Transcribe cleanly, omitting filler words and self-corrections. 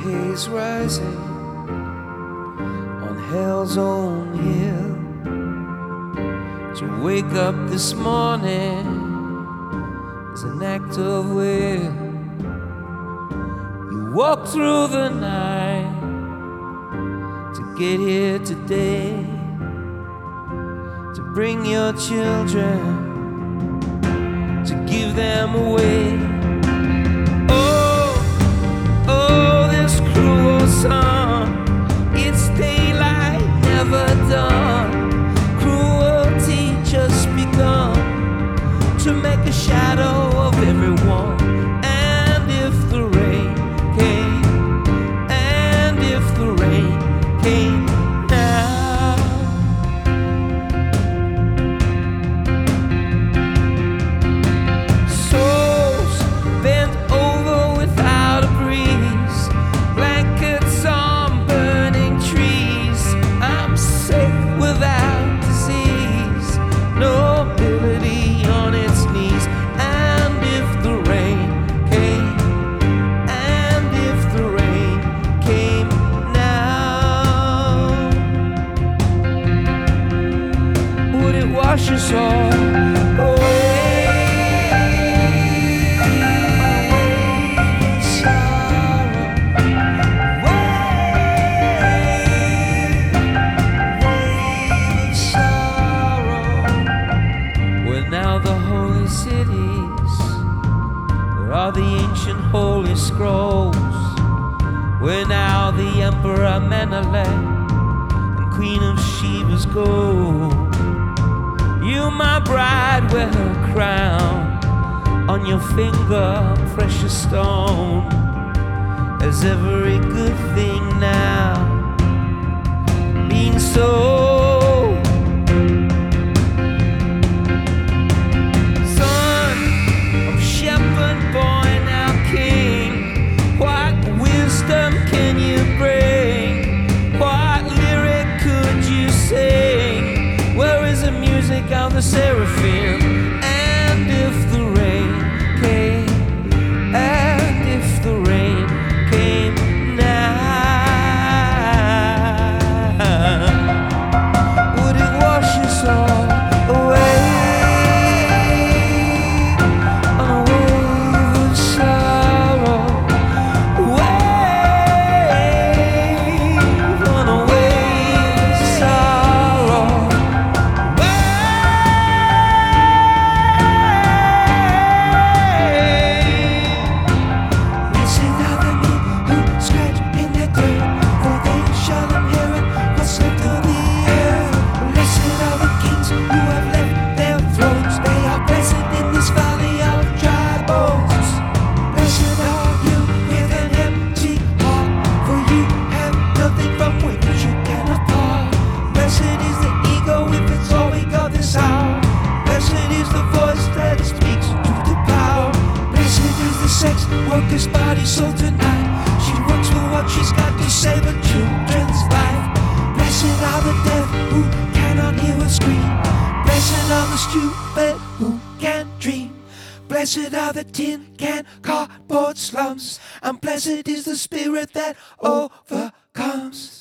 haze rising on hell's own hill. To wake up this morning is an act of will. You walk through the night to get here today, to bring your children, to give them away. Oh, this cruel sun, it's daylight never done. Cruelty just begun to make a shadow of everyone. And if the rain came, and if the rain came now, souls bent over without a breeze, blankets on burning trees. I'm sick without disease, nobility on its knees. And if the rain came, and if the rain came now, would it wash us all away? Now the holy cities, where are the ancient holy scrolls? Where now the Emperor Menelik and Queen of Sheba's gold? You, my bride, wear her crown on your finger, precious stone. As every good thing now being sold. Can you bring? What lyric could you sing? Where is the music of the seraphim? And if the rain came, and if the rain came now, would it wash us all away? Sex worker's body sold tonight. She works for what she's got to save her children's life. Blessed are the deaf who cannot hear her scream. Blessed are the stupid who can't dream. Blessed are the tin can cardboard slums. And blessed is the spirit that overcomes.